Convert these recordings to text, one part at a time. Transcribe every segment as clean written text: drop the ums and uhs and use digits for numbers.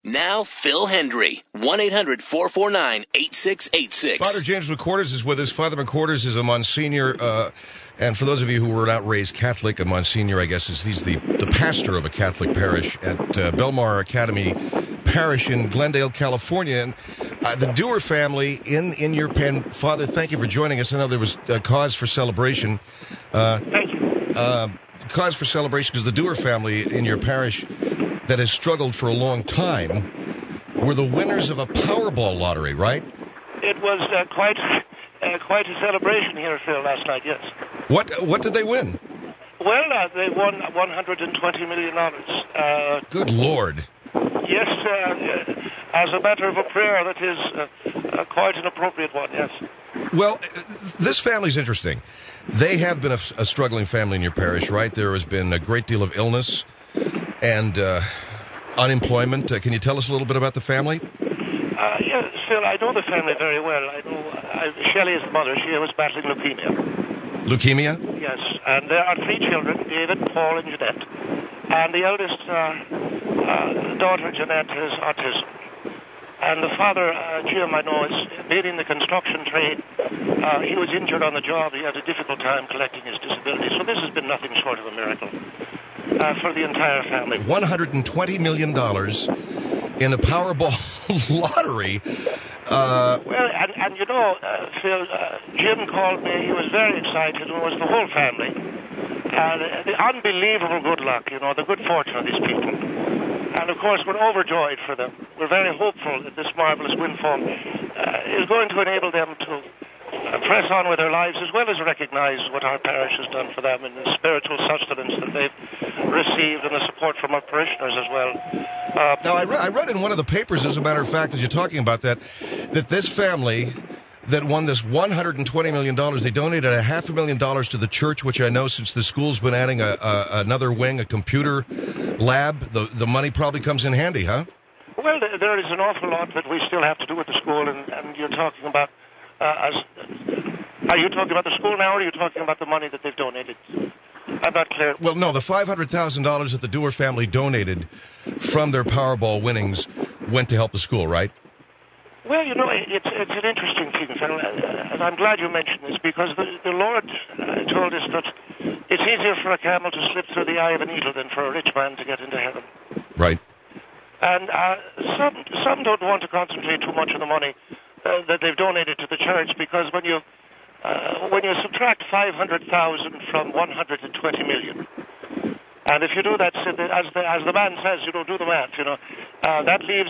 Now, Phil Hendry, 1-800-449-8686. Father James McQuarters is with us. Father McQuarters is a Monsignor, and for those of you who were not raised Catholic, a Monsignor, I guess, he's the pastor of a Catholic parish at Belmar Academy Parish in Glendale, California. And the Dewar family in your pen, Father, thank you for joining us. I know there was a cause for celebration. Thank you. Cause for celebration because the Dewar family in your parish that has struggled for a long time were the winners of a Powerball lottery, right? It was quite a celebration here, Phil, last night, yes. What did they win? Well, they won $120 million. Good Lord. Yes, as a matter of a prayer, that is quite an appropriate one, yes. Well, this family's interesting. They have been a struggling family in your parish, right? There has been a great deal of illness and unemployment. Can you tell us a little bit about the family? Yes, Phil, I know the family very well. I know Shelley is the mother. She was battling leukemia. Leukemia? Yes, and there are 3 children, David, Paul, and Jeanette. And the eldest daughter, Jeanette, has autism. And the father, Jim, I know, is in the construction trade. He was injured on the job. He had a difficult time collecting his disability. So this has been nothing short of a miracle for the entire family. $120 million in a Powerball lottery. Well, and you know, Phil, Jim called me. He was very excited. It was the whole family. The unbelievable good luck, you know, the good fortune of these people. And, of course, we're overjoyed for them. We're very hopeful that this marvelous windfall is going to enable them to press on with their lives, as well as recognize what our parish has done for them and the spiritual sustenance that they've received and the support from our parishioners as well. Now, I read in one of the papers, as a matter of fact, as you're talking about that this family that won this $120 million, they donated $500,000 to the church, which I know since the school's been adding another wing, a computer lab, the money probably comes in handy, huh? Well, there is an awful lot that we still have to do with the school, and you're talking about, are you talking about the school now, or are you talking about the money that they've donated? I'm not clear. Well, no, the $500,000 that the Dewar family donated from their Powerball winnings went to help the school, right? Well, you know, it's an interesting thing, Phil, and I'm glad you mentioned this, because the Lord told us that it's easier for a camel to slip through the eye of a needle than for a rich man to get into heaven. Right. And some don't want to concentrate too much on the money that they've donated to the church, because when you subtract 500,000 from 120 million, and if you do that, as the man says, you don't do the math, you know, that leaves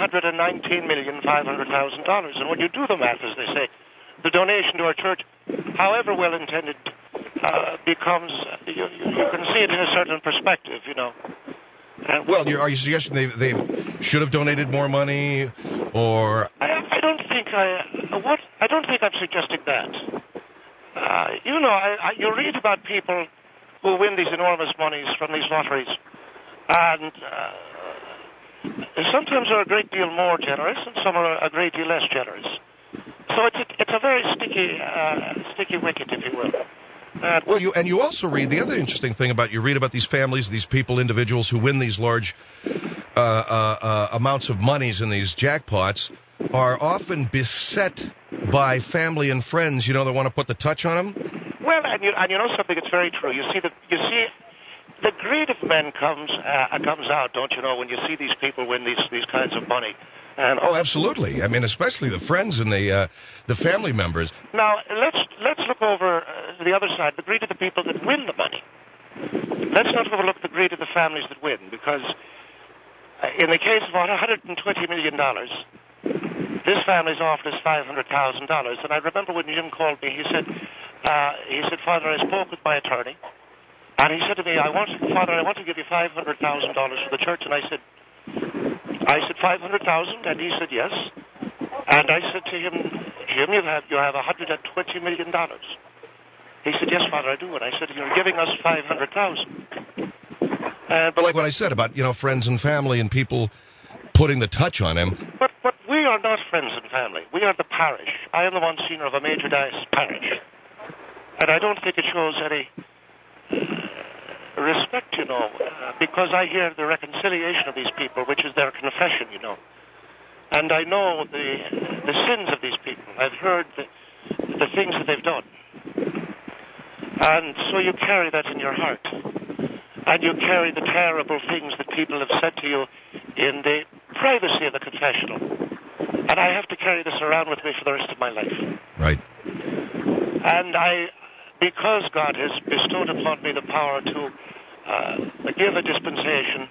$119,500,000. And when you do the math, as they say, the donation to our church, however well intended, becomes, you can see it in a certain perspective, you know. Well, are you suggesting they should have donated more money, or? I don't think I'm suggesting that. You know, you read about people who win these enormous monies from these lotteries, and sometimes they're a great deal more generous, and some are a great deal less generous. So it's a very sticky wicket, if you will. Well, you also read the other interesting thing you read about these families, these people, individuals who win these large amounts of monies in these jackpots are often beset by family and friends, you know, that want to put the touch on them. Well, and you know something, it's very true. You see the greed of men comes out, don't you know, when you see these people win these kinds of money. And absolutely. I mean, especially the friends and the family members. Now, let's look over the other side, the greed of the people that win the money. Let's not overlook the greed of the families that win, because in the case of $120 million, this family's offered us $500,000. And I remember when Jim called me, he said, Father, I spoke with my attorney, and he said to me, Father, I want to give you $500,000 for the church. And I said, $500,000? And he said, yes. And I said to him, Jim, you have $120 million. He said, yes, Father, I do. And I said, you're giving us $500,000. But like what I said about, you know, friends and family and people putting the touch on him. But we are not friends and family. We are the parish. I am the Monsignor of a major diocese parish. And I don't think it shows any respect, because I hear the reconciliation of these people, which is their confession, And I know the sins of these people. I've heard the things that they've done. And so you carry that in your heart. And you carry the terrible things that people have said to you in the privacy of the confessional. And I have to carry this around with me for the rest of my life. Right. And because God has bestowed upon me the power to give a dispensation,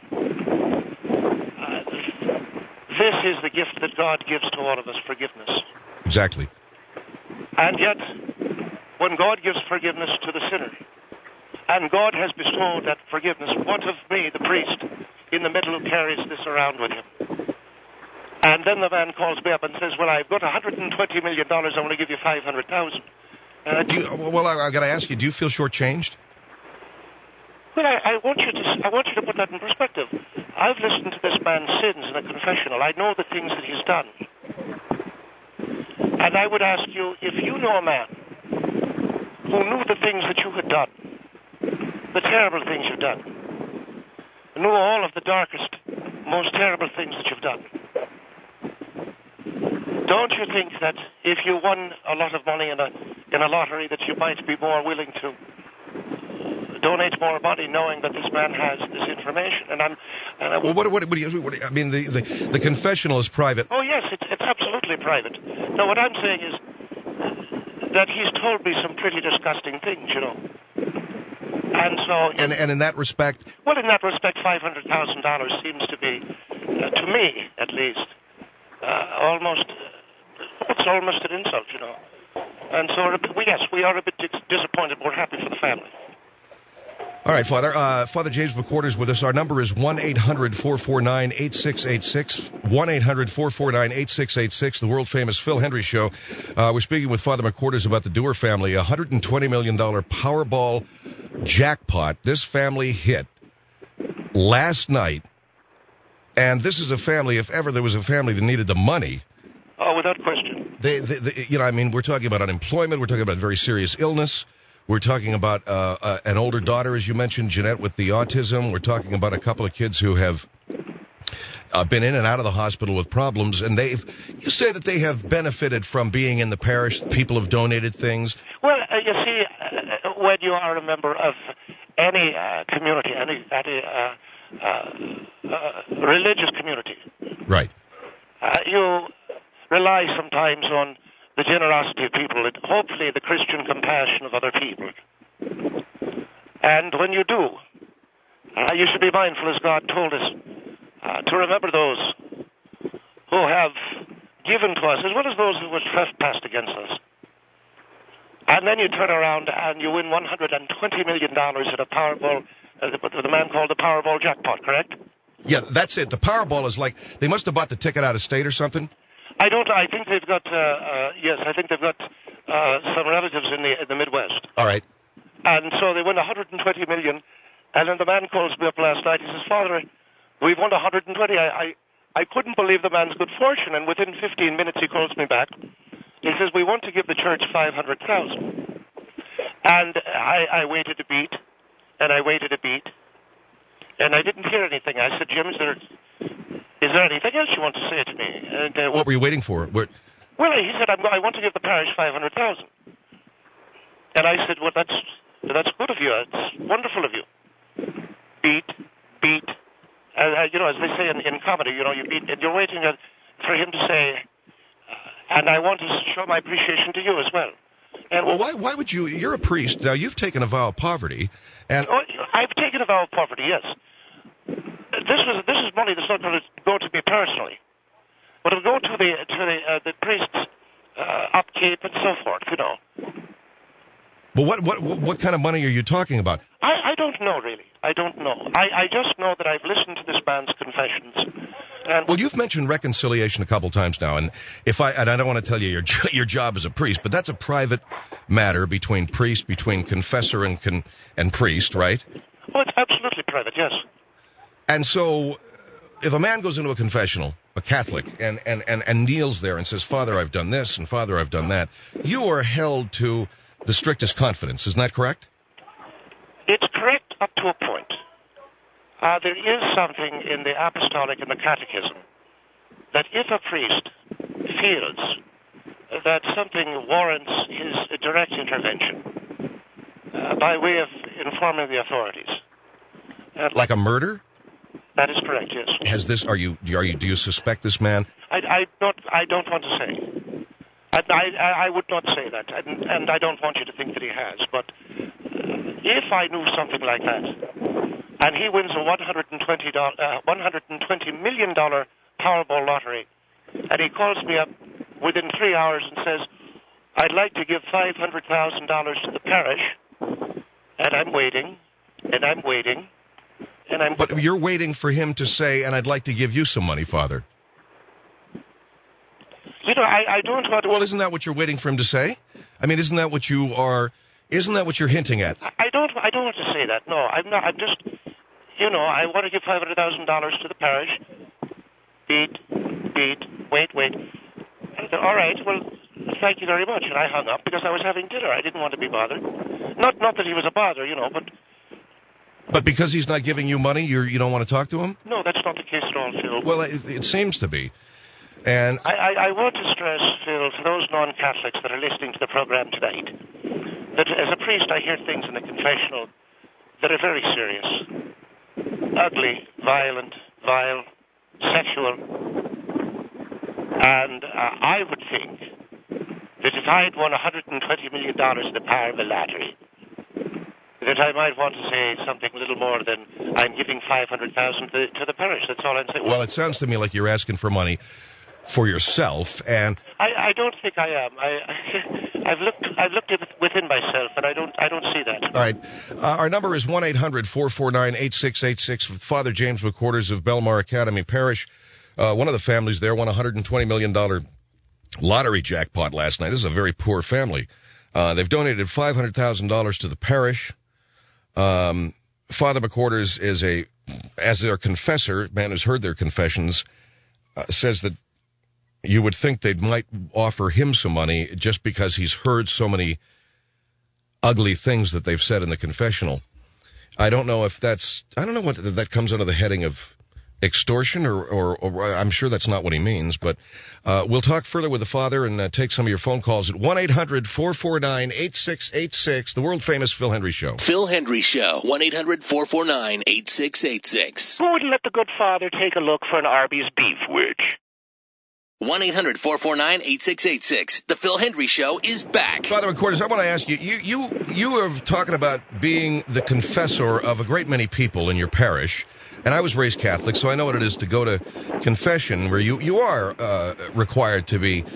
this is the gift that God gives to all of us, forgiveness. Exactly. And yet, when God gives forgiveness to the sinner, and God has bestowed that forgiveness, what of me, the priest, in the middle who carries this around with him? And then the man calls me up and says, well, I've got $120 million, I want to give you $500,000. I got to ask you, do you feel shortchanged? Well, I want you to put that in perspective. I've listened to this man's sins in a confessional. I know the things that he's done. And I would ask you, if you know a man who knew the things that you had done, the terrible things you've done, knew all of the darkest, most terrible things that you've done, don't you think that if you won a lot of money in a lottery that you might be more willing to donate more money, knowing that this man has this information? What do you I mean? The confessional is private. Oh yes, it's absolutely private. No, what I'm saying is that he's told me some pretty disgusting things, And so, and in that respect, well, in that respect, $500,000 seems to be, to me at least, it's almost an insult, And so, yes, we are a bit disappointed. We're happy for the family. All right, Father. Father James McWhorter's with us. Our number is 1-800-449-8686. 1-800-449-8686. The world-famous Phil Hendry Show. We're speaking with Father McWhorter's about the Dewar family. $120 million Powerball jackpot. This family hit last night. And this is a family, if ever there was a family that needed the money. Oh, without question. We're talking about unemployment. We're talking about very serious illness. We're talking about an older daughter, as you mentioned, Jeanette, with the autism. We're talking about a couple of kids who have been in and out of the hospital with problems. And you say that they have benefited from being in the parish. People have donated things. Well, you see, when you are a member of any community, any religious community, right? You rely sometimes on the generosity of people, and hopefully the Christian compassion of other people. And when you do, you should be mindful, as God told us, to remember those who have given to us, as well as those who have trespassed against us. And then you turn around and you win $120 million at a Powerball, the man called the Powerball jackpot, correct? Yeah, that's it. The Powerball is like, they must have bought the ticket out of state or something? I think they've got, I think they've got some relatives in the Midwest. All right. And so they win $120 million, and then the man calls me up last night. He says, Father, we've won $120. I couldn't believe the man's good fortune, and within 15 minutes he calls me back. He says, we want to give the church $500,000. And I waited a beat, and I waited a beat, and I didn't hear anything. I said, Jim, is there anything else you want to say to me? And, what were you waiting for? Well, he said, I want to give the parish $500,000. And I said, well, that's good of you. It's wonderful of you. Beat. As they say in comedy, you beat, and you're waiting for him to say, and I want to show my appreciation to you as well. And why would you? You're a priest. Now, you've taken a vow of poverty. And I've taken a vow of poverty, yes. This is money that's not going to go to me personally, but it'll go to the priest's upkeep and so forth, But what kind of money are you talking about? I don't know, really. I don't know. I just know that I've listened to this man's confessions. Well, you've mentioned reconciliation a couple times now, and I don't want to tell you your job as a priest, but that's a private matter between confessor and priest, right? Oh, it's absolutely private, yes. And so, if a man goes into a confessional, a Catholic, and kneels there and says, Father, I've done this, and Father, I've done that, you are held to the strictest confidence. Isn't that correct? It's correct up to a point. There is something in the Apostolic and the Catechism that if a priest feels that something warrants his direct intervention by way of informing the authorities. Like a murder? That is correct, yes. Has this? Do you suspect this man? I don't want to say. I would not say that, and I don't want you to think that he has. But if I knew something like that, and he wins a $120 million Powerball lottery, and he calls me up within 3 hours and says, "I'd like to give $500,000 to the parish," and I'm waiting, and I'm waiting, and I'm... But you're waiting for him to say, "And I'd like to give you some money, Father." You know, I don't want to... Well, isn't that what you're waiting for him to say? I mean, isn't that what you're hinting at? I don't want to say that. No, I'm not. I'm just, you know, I want to give $500,000 to the parish. Beat, wait. All right, well, thank you very much. And I hung up because I was having dinner. I didn't want to be bothered. Not that he was a bother, you know, but... But because he's not giving you money, you don't want to talk to him? No, that's not the case at all, Phil. Well, it seems to be. And I want to stress, Phil, for those non-Catholics that are listening to the program tonight, that as a priest I hear things in the confessional that are very serious. Ugly, violent, vile, sexual. And I would think that if I had won $120 million in the power of the lottery, that I might want to say something a little more than I'm giving $500,000 to the parish. That's all I'm saying. Well, it sounds to me like you're asking for money for yourself, and I don't think I am. I've looked within myself, and I don't see that. All right, our number is 1-800-449-8686. Father James McQuarters of Belmar Academy Parish. One of the families there won a $120 million lottery jackpot last night. This is a very poor family. They've donated $500,000 to the parish. Father McQuarters as their confessor, man who's heard their confessions, says that you would think they might offer him some money just because he's heard so many ugly things that they've said in the confessional. I don't know what that comes under the heading of extortion or I'm sure that's not what he means, but we'll talk further with the father and take some of your phone calls at 1-800-449-8686, the world-famous Phil Hendry Show. Phil Hendry Show, 1-800-449-8686. Who would let the good father take a look for an Arby's beef wedge? 1-800-449-8686. The Phil Hendry Show is back. Father McQuarters, I want to ask you, you are talking about being the confessor of a great many people in your parish. And I was raised Catholic, so I know what it is to go to confession, where you are required to be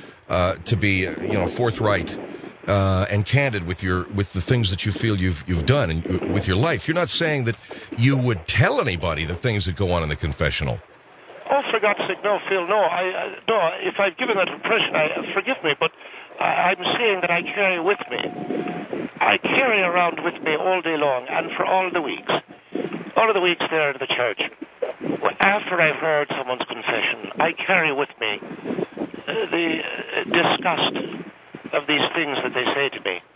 forthright and candid with the things that you feel you've done and with your life. You're not saying that you would tell anybody the things that go on in the confessional. Oh, for God's sake, no, Phil, no. No. If I've given that impression, forgive me, but I'm saying that I carry with me. I carry around with me all day long, and for all of the weeks there at the church, after I've heard someone's confession, I carry with me the disgust of these things that they say to me.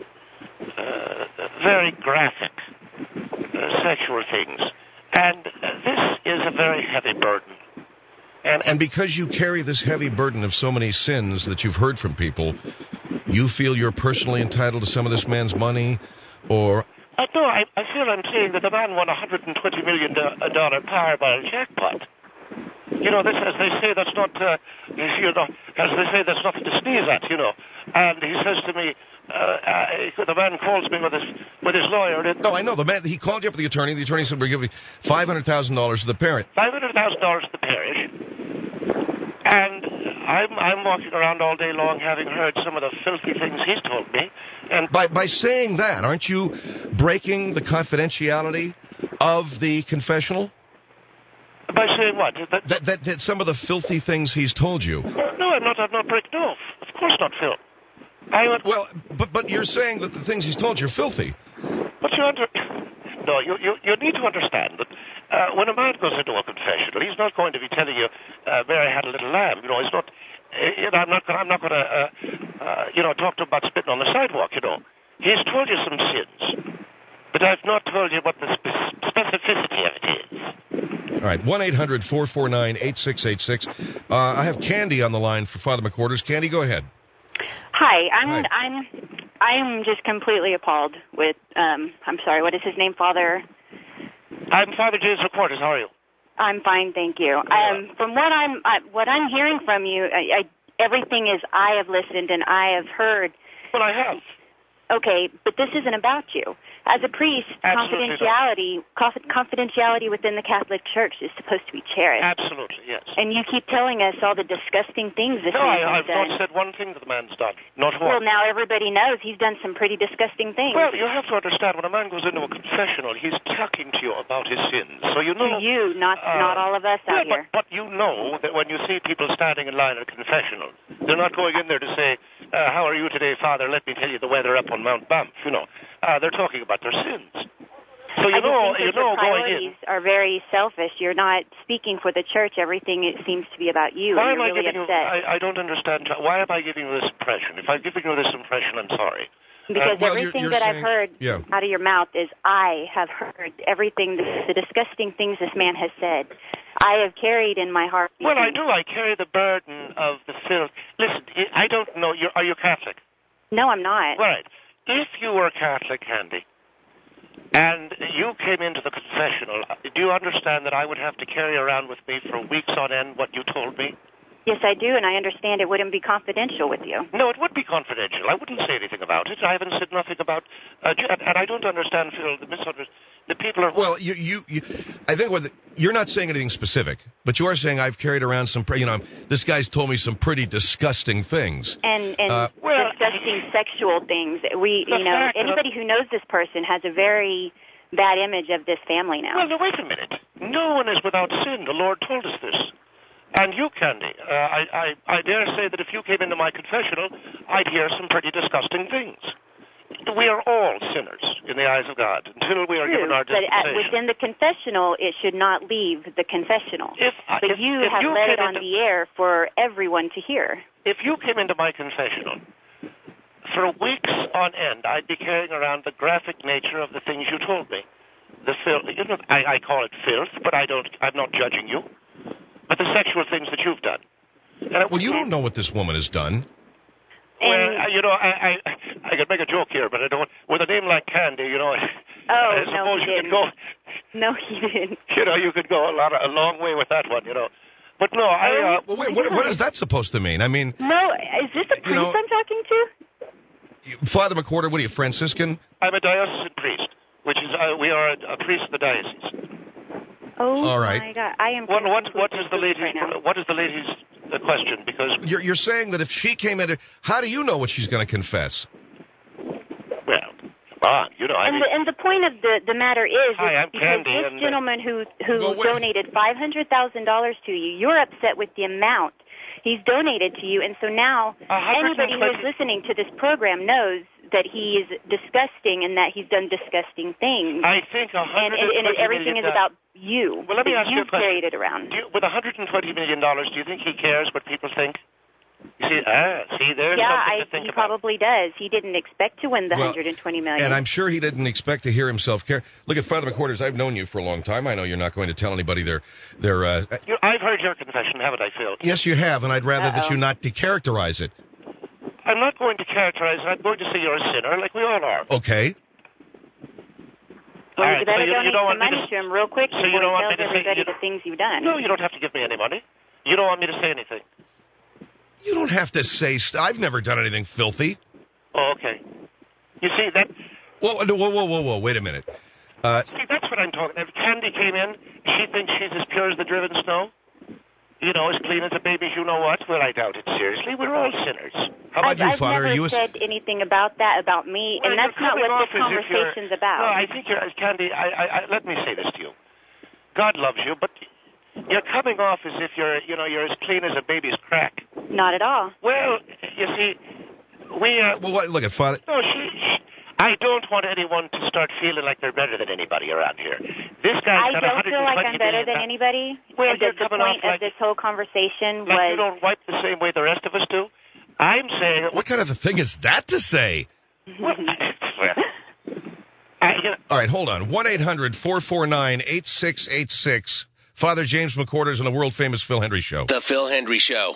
Very graphic sexual things. And this is a very heavy burden. And because you carry this heavy burden of so many sins that you've heard from people, you feel you're personally entitled to some of this man's money, or... No, I feel I'm saying that the man won a $120 million Powerball jackpot. You know, this, as they say, that's not, as they say, that's nothing to sneeze at, you know. And he says to me, the man calls me with his lawyer. No, I know. The man, he called you up with the attorney. The attorney said, we're giving $500,000 to the parent. $500,000 to the parish. And I'm walking around all day long having heard some of the filthy things he's told me. And by saying that, aren't you breaking the confidentiality of the confessional? By saying what? That some of the filthy things he's told you. No, I'm not breaking off. Of course not, Phil. Well, but you're saying that the things he's told you are filthy. But you need to understand that when a man goes into a confessional, he's not going to be telling you, Mary had a little lamb. You know, he's not. I'm not going to talk to him about spitting on the sidewalk. You know, he's told you some sins, but I've not told you what the specificity of it is. 1-800-449-8686. I have Candy on the line for Father McQuarters. Candy, go ahead. Hi, Hi. I'm just completely appalled with. I'm sorry. What is his name, Father? I'm Father James McQuarters. How are you? I'm fine, thank you. From what I'm hearing from you, everything is I have listened and I have heard. Well, I have. Okay, but this isn't about you. As a priest, Absolutely confidentiality within the Catholic Church is supposed to be cherished. Absolutely, yes. And you keep telling us all the disgusting things this man has I've done. not said one thing that the man's done. Not Well, one. now everybody knows he's done some pretty disgusting things. Well, you have to understand, when a man goes into a confessional, he's talking to you about his sins. So you know... To you, not all of us out here. But you know that when you see people standing in line at a confessional, they're not going in there to say, how are you today, Father? Let me tell you the weather up on Mount Banff, you know. They're talking about their sins. So I just think that your going in... priorities are very selfish. You're not speaking for the church. Everything it seems to be about you. Why and am you're I really giving upset. you... I don't understand. Why am I giving you this impression? If I'm giving you this impression, I'm sorry. Because well, everything you're that saying, I've heard out of your mouth is I have heard everything, the disgusting things this man has said. I have carried in my heart. Well, I do. I carry the burden of the filth. Listen, I don't know. Are you Catholic? No, I'm not. Right. If you were Catholic, Candy, and you came into the confessional, do you understand that I would have to carry around with me for weeks on end what you told me? Yes, I do, and I understand it wouldn't be confidential with you. No, it would be confidential. I wouldn't say anything about it. I haven't said nothing about... and I don't understand, Phil, the people are... Well, I think you're not saying anything specific, but you are saying I've carried around some, this guy's told me some pretty disgusting things. And disgusting sexual things. Anybody who knows this person has a very bad image of this family now. Well, no, wait a minute. No one is without sin. The Lord told us this. And you, Candy, I dare say that if you came into my confessional, I'd hear some pretty disgusting things. We are all sinners in the eyes of God until we are given our dispensation. But within the confessional, it should not leave the confessional. But you have let it on the air for everyone to hear. If you came into my confessional, for weeks on end, I'd be carrying around the graphic nature of the things you told me. The filth, I call it filth, but I'm not judging you. But the sexual things that you've done. Well, you don't know what this woman has done. Well, I could make a joke here, but I don't. With a name like Candy, I suppose you could go. No, he didn't. You could go a long way with that one, But no, Well, wait, what is that supposed to mean? I mean... No, is this a priest I'm talking to? Father McQuarter, what are you, Franciscan? I'm a diocesan priest, which is, we are a priest of the diocese. Oh, all right. My God. I am... What is the lady's question? Because... You're saying that if she came in, how do you know what she's going to confess? Well, come on, And the point of the matter is... Hi, I'm Candy. This gentleman who donated $500,000 to you, you're upset with the amount he's donated to you, and so now anybody who is listening to this program knows that he is disgusting and that he's done disgusting things. I think and everything is about you. Well, let me ask you a question. Carried it around. With $120 million, do you think he cares what people think? You see, there's something to think he about. Probably does. He didn't expect to win the $120 million. And I'm sure he didn't expect to hear himself care. Look at Father McQuarters. I've known you for a long time. I know you're not going to tell anybody their I've heard your confession, haven't I, Phil? Yes, you have, and I'd rather that you not decharacterize it. I'm not going to characterize it. I'm going to say you're a sinner, like we all are. Okay. Well, right, you better donate don't some money to him real quick before you don't want he tells everybody the things you've done. No, you don't have to give me any money. You don't want me to say anything. You don't have to say... I've never done anything filthy. Oh, okay. You see, that... Whoa, wait a minute. See, that's what I'm talking about. If Candy came in, she thinks she's as pure as the driven snow. As clean as a baby, you know what? Well, I doubt it, seriously. We're all sinners. How about you, Father? I've never said anything about that, about me, and that's not what this conversation's about. No, I think Candy, let me say this to you. God loves you, but you're coming off as if you're as clean as a baby's crack. Not at all. Well, you see, look at Father... No, I don't want anyone to start feeling like they're better than anybody around here. This guy's got $120 million. I don't feel like I'm better than anybody. Well, the point of this whole conversation like was... you don't wipe the same way the rest of us do? I'm saying... What kind of a thing is that to say? Well, all right, hold on. 1-800-449-8686. Father James McQuarters on the world-famous Phil Hendry Show. The Phil Hendry Show,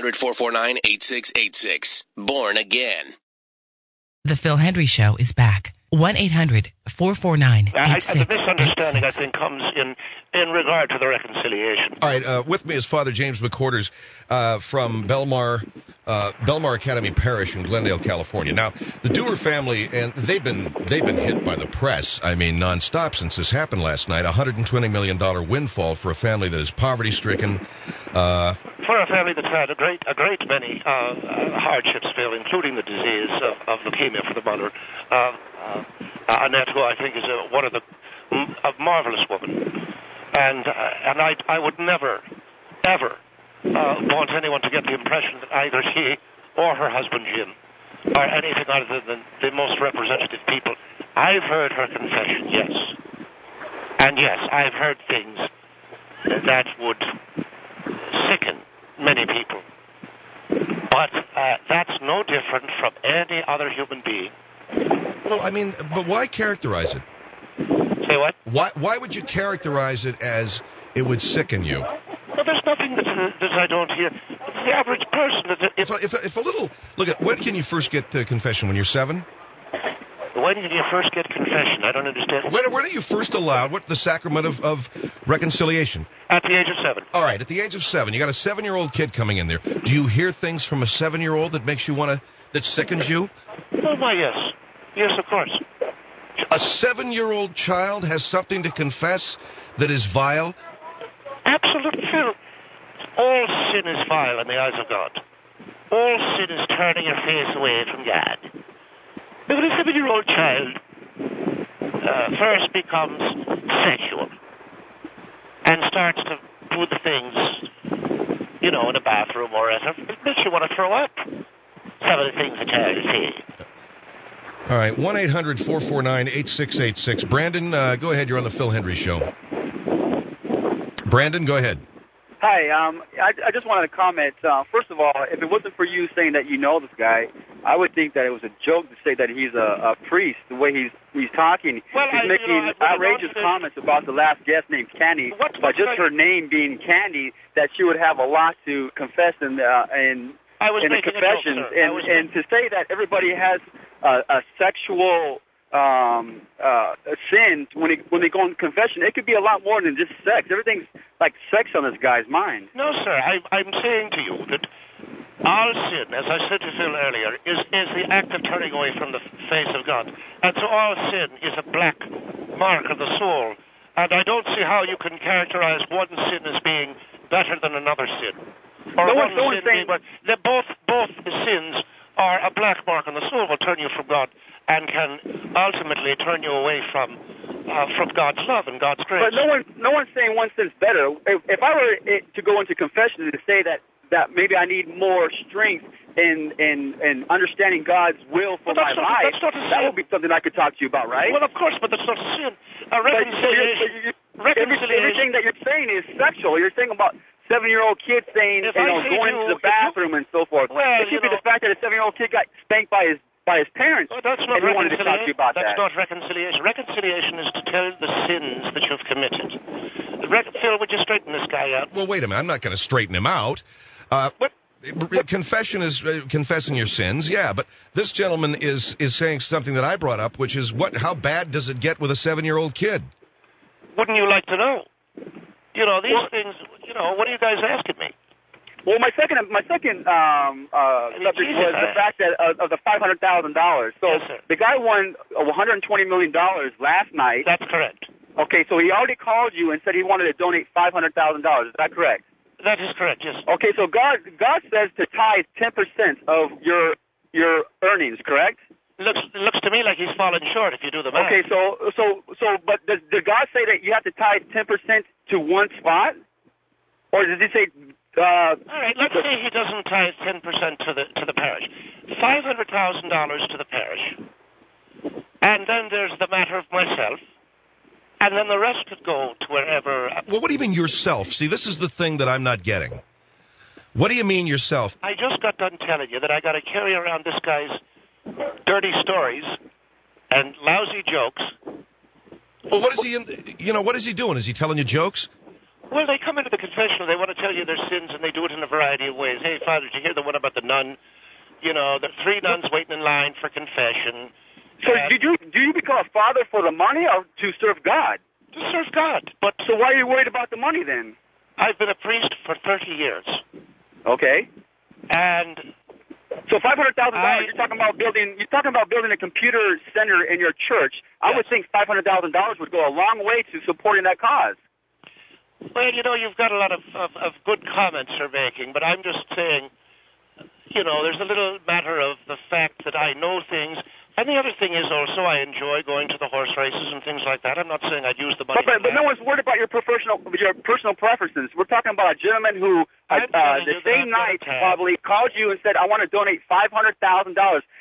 1-800-449-8686. Born again. The Phil Hendry Show is back. 1-800-449-8686. The misunderstanding, I think, comes in regard to the reconciliation. All right, with me is Father James McQuarters from Belmar Academy Parish in Glendale, California. Now, the Dewar family, and they've been hit by the press, I mean, nonstop since this happened last night. $120 million windfall for a family that is poverty-stricken. For a family that's had a great many hardships, Phil, including the disease of leukemia for the mother. Annette, who I think is a marvelous woman. And I would never, ever want anyone to get the impression that either she or her husband, Jim, are anything other than the most representative people. I've heard her confession, yes. And yes, I've heard things that would sicken many people. But that's no different from any other human being. Well, I mean, but why characterize it? Say what? Why would you characterize it as it would sicken you? Well, there's nothing that I don't hear. The average person... If a little... Look, when can you first get confession? When you're 7? When did you first get confession? I don't understand. When are you first allowed? What the sacrament of reconciliation? At the age of 7. All right, at the age of 7. You got a 7-year-old kid coming in there. Do you hear things from a 7-year-old that makes you that sickens you? Oh, my, yes. Yes, of course. A 7-year-old child has something to confess that is vile? Absolutely, Phil. All sin is vile in the eyes of God. All sin is turning your face away from God. But when a 7-year-old child first becomes sexual and starts to do the things, in a bathroom or whatever, it makes you want to throw up. Some of the things a child is saying. All right, 1-800-449-8686. Brandon, go ahead. You're on the Phil Hendry Show. Brandon, go ahead. Hi, I just wanted to comment. First of all, if it wasn't for you saying that you know this guy, I would think that it was a joke to say that he's a priest, the way he's talking. Well, he's making outrageous comments about the last guest named Candy, but just her name being Candy, that she would have a lot to confess in the confessions. And to say that everybody has a sexual sin when they go in confession, it could be a lot more than just sex. Everything's like sex on this guy's mind. No, sir. I'm saying to you that all sin, as I said to Phil earlier, is the act of turning away from the face of God. And so all sin is a black mark of the soul. And I don't see how you can characterize one sin as being better than another sin. Or both sins are a black mark on the soul, will turn you from God and can ultimately turn you away from God's love and God's grace. But no one's saying one sin's better. If I were to go into confession and say that maybe I need more strength in understanding God's will for my life, that would be something I could talk to you about, right? Well, of course, but that's not a sin. Reconciliation. Everything that you're saying is sexual. You're saying about 7-year-old kids saying, going to the bathroom and so forth. Well, it could be the fact that a 7-year-old kid got spanked by his parents. Well, that's not wanted to talk to you about that's not reconciliation. Reconciliation is to tell the sins that you've committed. Phil, would you straighten this guy out? Well, wait a minute. I'm not going to straighten him out. Confession is confessing your sins, yeah, but this gentleman is saying something that I brought up, which is how bad does it get with a 7-year-old kid? Wouldn't you like to know? These things, what are you guys asking me? Well, my second subject was the fact that of the $500,000. So yes, the guy won $120 million last night. That's correct. Okay, so he already called you and said he wanted to donate $500,000. Is that correct? That is correct, yes. Okay, so God says to tithe 10% of your earnings, correct? Looks to me like he's falling short if you do the math. Okay, but did God say that you have to tithe 10% to one spot? Or did he say... all right, let's say he doesn't tithe 10% to the parish. $500,000 to the parish. And then there's the matter of myself. And then the rest could go to wherever... Well, what do you mean yourself? See, this is the thing that I'm not getting. What do you mean yourself? I just got done telling you that I got to carry around this guy's dirty stories and lousy jokes. Well, what is he what is he doing? Is he telling you jokes? Well, they come into the confessional, they want to tell you their sins, and they do it in a variety of ways. Hey, Father, did you hear the one about the nun? You know, the 3 nuns waiting in line for confession. So do you become a father for the money or to serve God? To serve God. But so why are you worried about the money then? I've been a priest for 30 years. Okay. And so $500,000. You're talking about building a computer center in your church. I would think $500,000 would go a long way to supporting that cause. Well, you know, you've got a lot of good comments you're making, but I'm just saying, you know, there's a little matter of the fact that I know things. And the other thing is also I enjoy going to the horse races and things like that. I'm not saying I'd use the money. But no one's worried about your personal preferences. We're talking about a gentleman who the same night probably called you and said, I want to donate $500,000. $500,000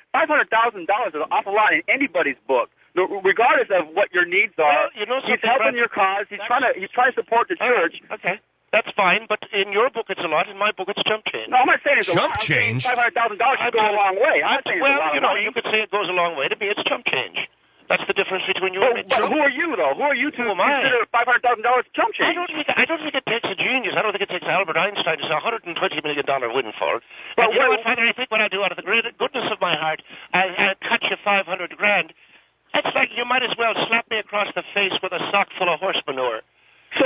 is an awful lot in anybody's book. Regardless of what your needs are, well, you know, he's helping your cause. He's trying to support the church. Okay. That's fine, but in your book it's a lot. In my book it's chump change. No, I'm not saying it's chump change. $500,000 should go a long way. I'm saying well, it's a lot you know, you could say it goes a long way. To me, it's chump change. That's the difference between you and me. But who are you, though? Who are you to consider $500,000 chump change? I don't think it takes a genius. I don't think it takes Albert Einstein to say $120 million windfall. But you know what, Father? I think what I do out of the great goodness of my heart, I cut you $500,000. That's like you might as well slap me across the face with a sock full of horse manure. So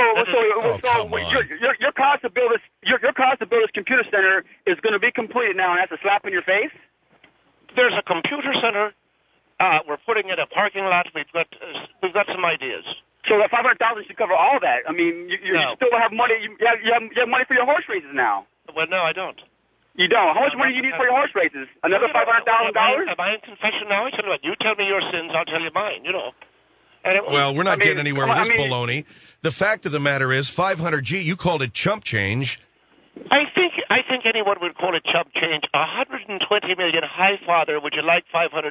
your cause to build this computer center is going to be completed now, and that's a slap in your face. There's a computer center. We're putting in a parking lot. We've got some ideas. So that $500,000 should cover all that. I mean, you still have money. You have money for your horse races now. Well, no, I don't. You don't. How much money do you need for your horse races? Another $500,000? Am I in confession now? I tell you what. You tell me your sins. I'll tell you mine. You know. Well, we're not getting anywhere with this baloney. The fact of the matter is, $500,000. You called it chump change. I think anyone would call it chump change. $120 million. Hi, Father. Would you like $500,000?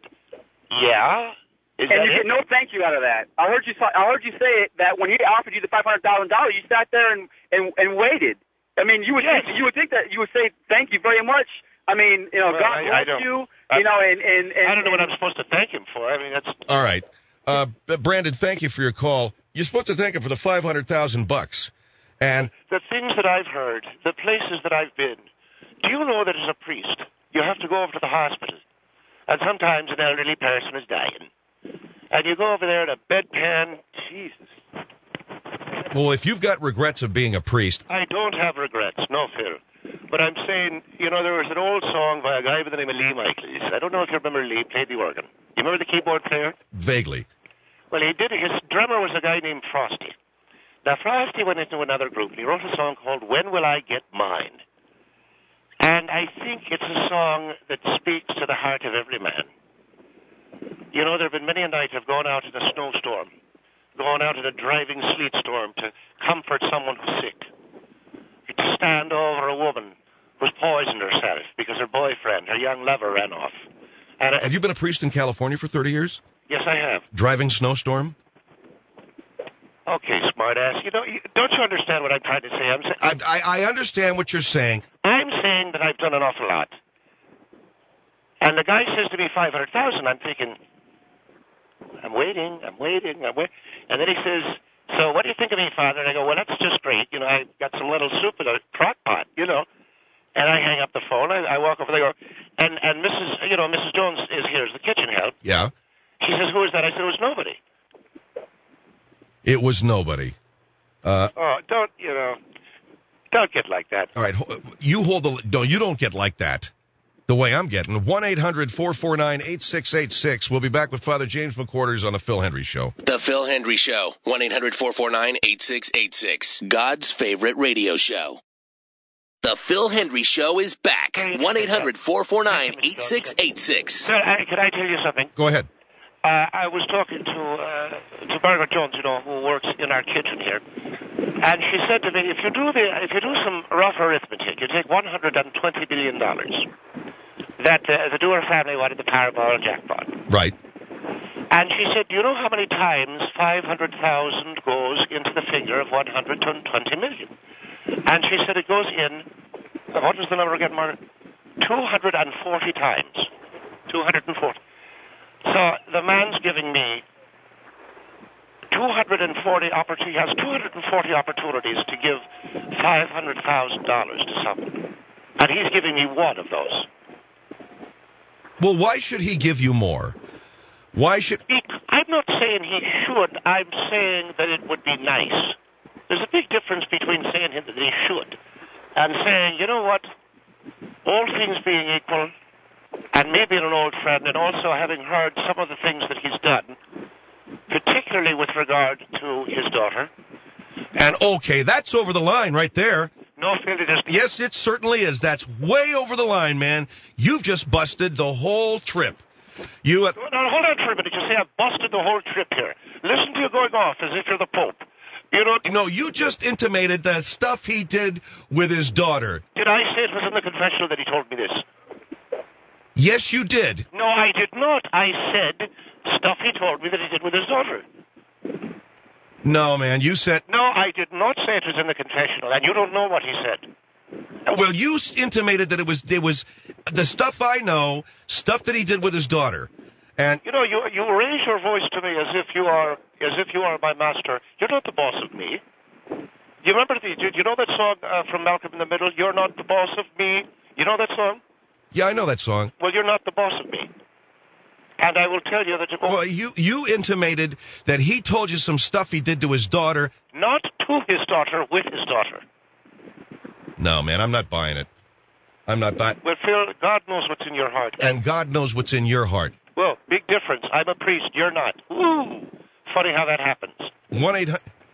Yeah. And you get no thank you out of that. I heard you say that when he offered you the $500,000, you sat there and waited. I mean, you would think that you would say thank you very much. I mean, you know, God bless you. You know, and I don't know what I'm supposed to thank him for. I mean, that's all right. Brandon, thank you for your call. You're supposed to thank him for the $500,000. And the things that I've heard, the places that I've been. Do you know that as a priest, you have to go over to the hospital, and sometimes an elderly person is dying, and you go over there in a bedpan. Jesus. Well, if you've got regrets of being a priest, I don't have regrets. No, Phil. But I'm saying, you know, there was an old song by a guy by the name of Lee Michaels. I don't know if you remember Lee, played the organ. You remember the keyboard player? Vaguely. Well, his drummer was a guy named Frosty. Now, Frosty went into another group, and he wrote a song called When Will I Get Mine? And I think it's a song that speaks to the heart of every man. You know, there have been many a night I've gone out in a snowstorm, gone out in a driving sleet storm to comfort someone who's sick, to stand over a woman who's poisoned herself because her boyfriend, her young lover, ran off. And have you been a priest in California for 30 years? Yes, I have. Driving snowstorm? Okay, smartass. You know, don't you understand what I'm trying to say? I understand what you're saying. I'm saying that I've done an awful lot. And the guy says to me $500,000. I'm thinking, I'm waiting. And then he says, so what do you think of me, Father? And I go, well, that's just great. You know, I got some little soup in a crock pot, you know. And I hang up the phone. I walk over there. And Mrs. Jones is here as the kitchen help. Yeah. She says, who is that? I said, it was nobody. It was nobody. Don't get like that. All right. You don't get like that. The way I'm getting. 1-800-449-8686. We'll be back with Father James McQuarters on The Phil Hendrie Show. The Phil Hendrie Show. 1-800-449-8686. God's favorite radio show. The Phil Hendrie Show is back. 1-800-449-8686. Sir, can I tell you something? Go ahead. I was talking to Margaret Jones, you know, who works in our kitchen here, and she said to me, if you do some rough arithmetic, you take $120 billion that the Dewar family wanted the Powerball jackpot. Right. And she said, do you know how many times 500,000 goes into the figure of 120 million? And she said it goes in, what was the number again, Margaret? 240 times. 240. So the man's giving me $240 he has 240 opportunities to give $500,000 to someone. And he's giving me one of those. Well, why should he give you more? Why should... I'm not saying he should. I'm saying that it would be nice. There's a big difference between saying that he should and saying, you know what, all things being equal, and maybe an old friend, and also having heard some of the things that he's done, particularly with regard to his daughter. And okay, that's over the line right there. No, Phil, it isn't. Yes, it certainly is. That's way over the line, man. You've just busted the whole trip. No, hold on for a minute. You say I've busted the whole trip here. Listen to you going off as if you're the Pope. No, you just intimated the stuff he did with his daughter. Did I say it was in the confessional that he told me this? Yes, you did. No, I did not. I said stuff he told me that he did with his daughter. No, man, you said... No, I did not say it was in the confessional, and you don't know what he said. Well, you intimated that it was the stuff I know, stuff that he did with his daughter. And you raise your voice to me as if you are my master. You're not the boss of me. You remember you know that song from Malcolm in the Middle? You're not the boss of me. You know that song? Yeah, I know that song. Well, you're not the boss of me. And I will tell you that... Well, you intimated that he told you some stuff he did to his daughter. Not to his daughter, with his daughter. No, man, I'm not buying it. I'm not buying... Well, Phil, God knows what's in your heart. And God knows what's in your heart. Well, big difference. I'm a priest. You're not. Ooh, funny how that happens. 1-800...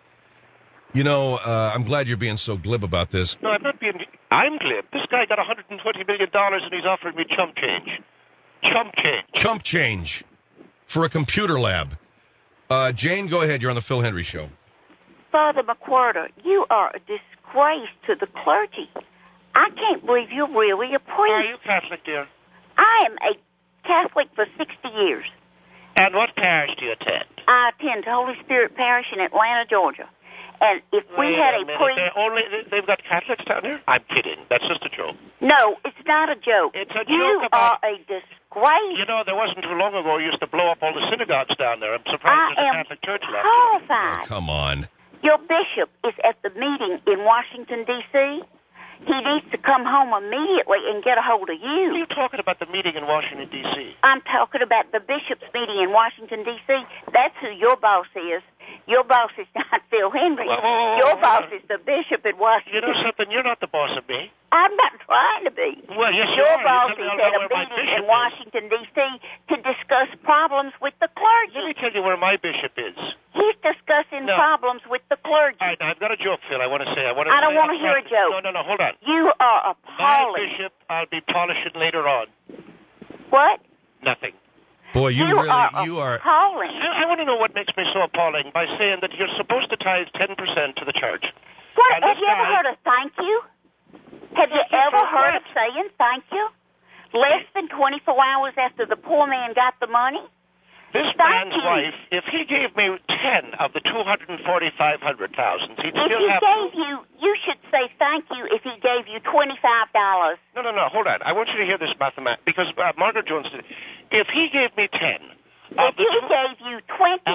I'm glad you're being so glib about this. No, I'm not being... I'm glib. This guy got $120 million and he's offering me chump change. Chump change. Chump change for a computer lab. Jane, go ahead. You're on the Phil Hendry Show. Father McWhorter, you are a disgrace to the clergy. I can't believe you're really a priest. Are you Catholic, dear? I am a Catholic for 60 years. And what parish do you attend? I attend Holy Spirit Parish in Atlanta, Georgia. And if we had a priest... They've got Catholics down there? I'm kidding. That's just a joke. No, it's not a joke. It's a joke You are a disgrace. There wasn't too long ago you used to blow up all the synagogues down there. I'm surprised there's a Catholic church left. Horrified. Oh, come on. Your bishop is at the meeting in Washington, D.C. He needs to come home immediately and get a hold of you. What are you talking about, the meeting in Washington, D.C.? I'm talking about the bishop's meeting in Washington, D.C. That's who your boss is. Your boss is not Phil Hendry. Your boss is the bishop at Washington. You know something? You're not the boss of me. I'm not trying to be. Well, yes, your boss is at a meeting in Washington, D.C. to discuss problems with the clergy. Let me tell you where my bishop is. He's discussing problems with the clergy. All right, I've got a joke, Phil. I want to say. I don't want to hear a joke. No, hold on. You are appalling. My bishop, I'll be polishing later on. What? Nothing. Boy, you are appalling. I want to know what makes me so appalling by saying that you're supposed to tithe 10% to the church. What? Have you ever heard of thank you? Have you ever heard of saying thank you? Less than 24 hours after the poor man got the money? This man's wife, if he gave me 10 of the 240,500,000, he'd still have... You should say thank you if he gave you $25. No, hold on. I want you to hear this mathematics, because Margaret Jones did. If he gave me 10... If he gave you $25,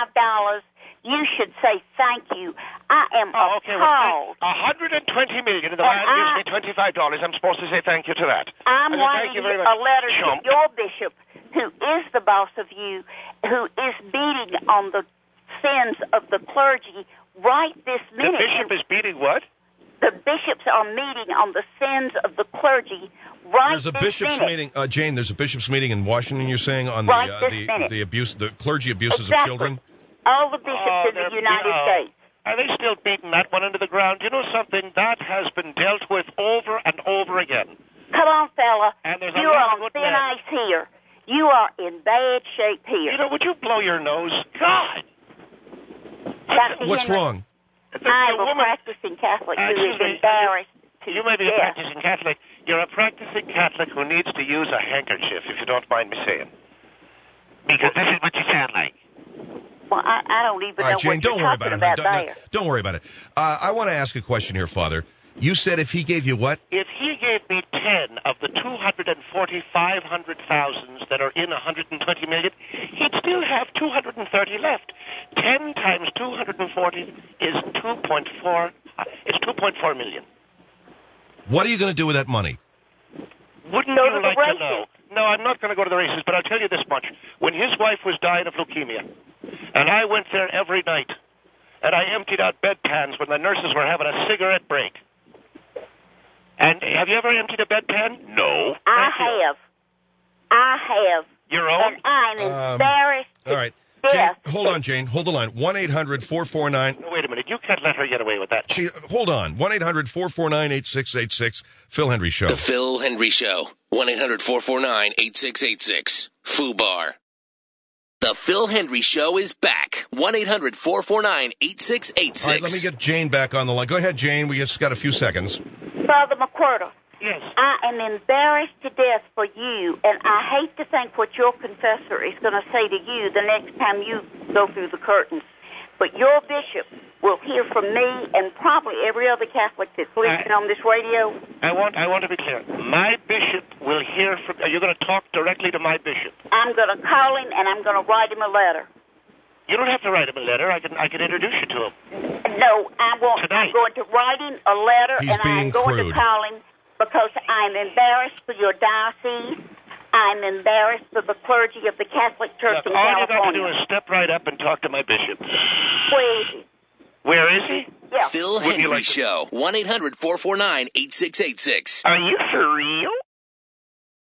you should say thank you. I am appalled. $120 million, and the man gives me $25. I'm supposed to say thank you to that. I'm writing a letter to your bishop, who is the boss of you, who is beating on the sins of the clergy right this minute. The bishop is beating what? The bishops are meeting on the sins of the clergy right this minute. There's a bishop's meeting, Jane, there's a bishop's meeting in Washington, you're saying, on the abuse, the clergy abuses of children? All the bishops in the United States. Are they still beating that one into the ground? You know something? That has been dealt with over and over again. Come on, fella. And there's You're on thin ice here. You are in bad shape here. Would you blow your nose? God! What's wrong? I'm a practicing Catholic who is embarrassed to You may be a practicing Catholic. You're a practicing Catholic who needs to use a handkerchief, if you don't mind me saying. Because this is what you sound like. Well, I don't even know Jane, what you're talking about there. Don't worry about it. I want to ask a question here, Father. You said if he gave you what? If he gave me 10 of the 240,500,000 that are in $120 million, he'd still have 230 left. 10 times It's $2.4 million. What are you going to do with that money? Wouldn't you like to know? No, I'm not going to go to the races, but I'll tell you this much. When his wife was dying of leukemia, and I went there every night, and I emptied out bedpans when the nurses were having a cigarette break. And have you ever emptied a bedpan? No. I have. Your own? And I'm embarrassed. All right. Jane, hold on, Jane. Hold the line. 1-800-449... No, wait a minute. You can't let her get away with that. Hold on. 1-800-449-8686. Phil Hendrie Show. The Phil Hendrie Show. 1-800-449-8686. FUBAR. The Phil Hendrie Show is back. 1-800-449-8686. All right, let me get Jane back on the line. Go ahead, Jane. We just got a few seconds. Father McWhirter. Yes. I am embarrassed to death for you, and I hate to think what your confessor is going to say to you the next time you go through the curtains. But your bishop will hear from me and probably every other Catholic that's listening on this radio. I want to be clear. My bishop will hear from... Are you going to talk directly to my bishop? I'm going to call him, and I'm going to write him a letter. You don't have to write him a letter. I can introduce you to him. No, I won't. Tonight. I'm going to write him a letter, He's and being I'm going crude. to call him because I'm embarrassed for your diocese. I'm embarrassed for the clergy of the Catholic Church in all California. All you got to do is step right up and talk to my bishop. Where is he? Where is he? Yeah. Phil Hendrie Show. 1-800-449-8686. Are you